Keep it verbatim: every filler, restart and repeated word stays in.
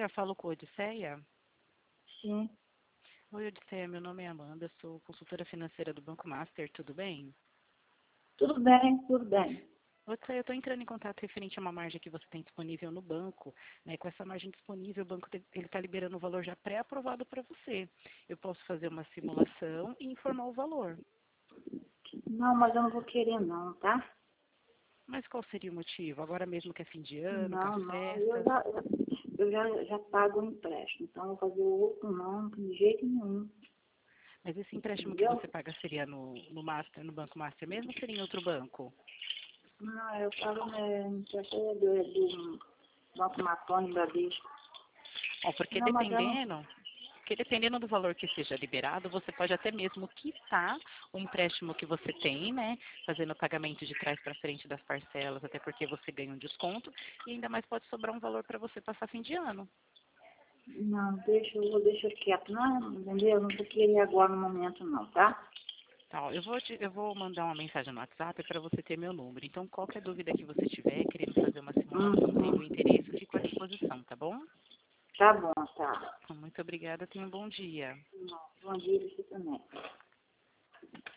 dia, falo com a Odisseia. Sim, Oi, Odisseia, meu nome é Amanda, sou consultora financeira do Banco Master, tudo bem? tudo bem, tudo bem. Odisseia, eu estou entrando em contato referente a uma margem que você tem disponível no banco. Né? Com essa margem disponível, o banco está liberando o valor já pré-aprovado para você. Eu posso fazer uma simulação e informar o valor. Não, mas eu não vou querer não, tá? Mas qual seria o motivo? Agora mesmo que é fim de ano, com Não, as não, eu festas. já, eu já, já pago o empréstimo, então eu vou fazer o outro não, de jeito nenhum, Mas esse empréstimo que entendeu? você paga seria no, no Master, no Banco Master mesmo ou seria em outro banco? Não, eu pago né, empréstimo do, do Banco Matone, Bradesco. Ó, porque Não, mas eu não, dependendo, porque dependendo do valor que seja liberado, você pode até mesmo quitar o empréstimo que você tem, né? Fazendo o pagamento de trás para frente das parcelas, até porque você ganha um desconto e ainda mais pode sobrar um valor para você passar fim de ano. não, deixa, eu vou deixar quieto, não, entendeu? Eu não vou querer agora no momento não, tá? Tá, ó, eu vou, te- eu vou mandar uma mensagem no WhatsApp para você ter meu número. Então, qualquer dúvida que você tiver, querendo fazer uma simulação, tendo Uhum. interesse, eu fico à disposição, tá bom? Tá bom, tá. Muito obrigada, tenha um bom dia. Bom dia, você também.